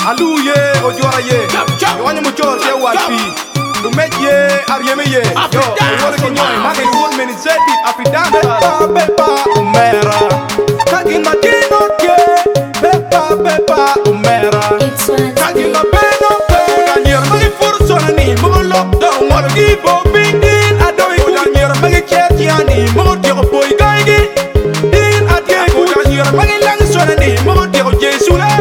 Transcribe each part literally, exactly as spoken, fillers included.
Alu ye, ojora ye. Yo wanyo muchor ye wapi. Lumet ye, arieme ye. Yo, wole kinyoy, mage wol meni zeti. Afidan pepa pepa umera. Kagin matino ke. Pepa pepa umera. Kagin mapeno ke. Udanyer mage fursona ni. Mugo lockdown, wala gibo big deal. Adoy udanyer mage cheti ani. Mugo tiro boy gaigi. Din adye udanyer mage lang sona ni. Mugo tiro jesu la.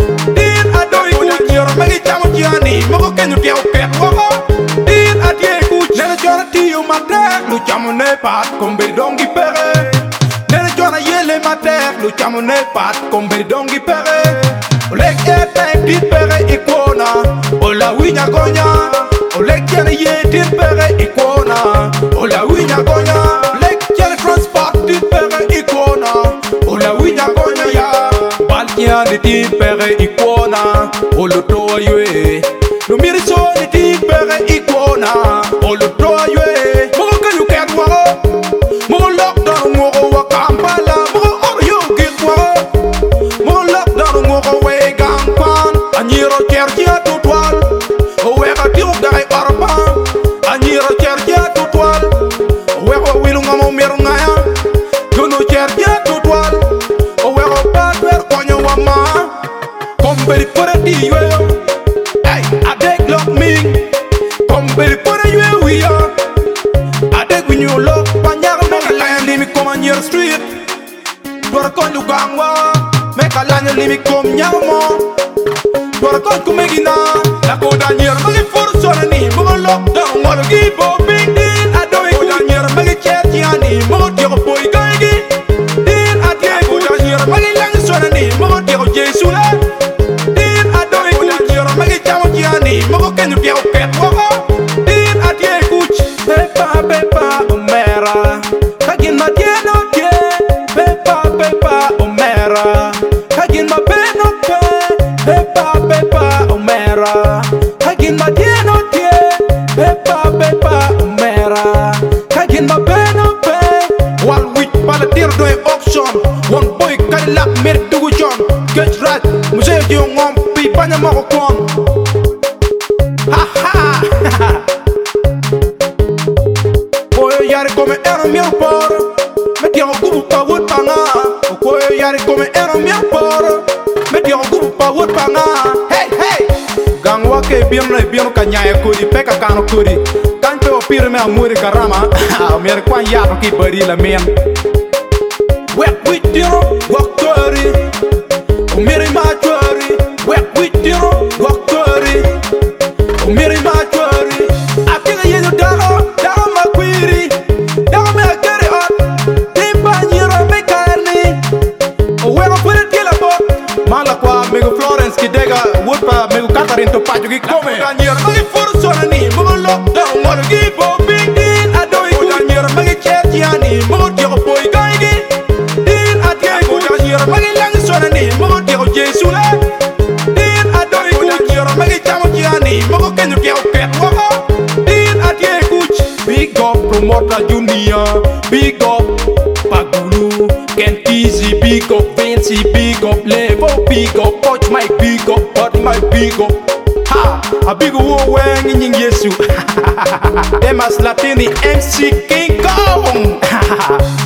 Gianni, Moko can you get pet woko? Did I get good? Then I join a tea on my deck, Luchamone pat, combe dongi pere. Then I join a yelle my deck, Luchamone pat, combe dongi pere. Oleg air time did pere icona, Ola winya gonya, Oleg jana ye did pere icona, Ola winya gonya, Oleg jana transport did pere icona, Ola winya gonya ya, Balkia did pere icona, Olo to yue. No miri so ni ti pere ikona. Olo to yue. Mogo ka you get waro. Mogo lockdown mogo wa Kampala. Mogo or you get waro. Mogo lockdown mogo we gangpan. Anyiro cherchia tutwal. Owe ka tiru dai orban. Anyiro cherchia tutwal. Owe ko wilu ngamo miru ngaya. Dono cherchia tutwal. Owe ko patwer konyo wama. Komperi pore di yue. Hey, I take lock me. Compare for you we are. I take when you look, Panyar make a lion limit come on your street. Dora con you gangwa, make a lion limit come yamo. Dora con you make ina. La coda near make for sonny, move lockdown, what a give up big deal. I don't go near make a chat yanni, more your boy guy. Deal I take go near make a lang sonny, more your jesula. Mogo can you get pet woko? Din adye kuch. Pepa pepa umera. Kagin ma tieno tie. Pepa pepa umera. Kagin ma peno ke. Pepa pepa umera. Kagin ma tieno tie. Pepa pepa umera. Kagin ma peno ke. One week palatir do auction. One boy Cadillac mer dugu John. Get right. Museo di ngom pi panya moko kon. Ha ha! Koyo yari come ero mio por. Metti un cubo pa wood panga. Koyo yari come ero mio por. Metti un cubo pa wood panga. Hey hey! Gangwa ke birno e birno kanyaya kuri peka kano kuri. Kanto o pire me amuri karama. Mer kwan yato ki bari la men. Wek with you, walk tori. O miri ma tori. Wek with you, walk tori. Miri machori, apika yenu daro, daro makwiri, daro me akere on, timba nyiro me karni. Owe ko pure tila bo, mala kwa mego Florence kidega, woodpa mego Catherine to pajo ki kome. Nyiro magi furu sona ni, mogo lockdown, mogo gibo big deal. Adoi kuda nyiro magi cherchi ani, mogo tiro boy gaigi. Deal adye kuda nyiro magi lang sona ni, mogo tiro jesu la. Deal adoi kuda nyiro magi chamo chiani, mogo can you get pet woko? Din adye kuch. Big up promoter junior. Big up Pagulu. Kent Easy. Big up Fancy. Big up Levo. Big up Coach Mike. Big up Hot Mike. Big up ha. A big wo wang in Yesu. Demas Latini M C King Kong.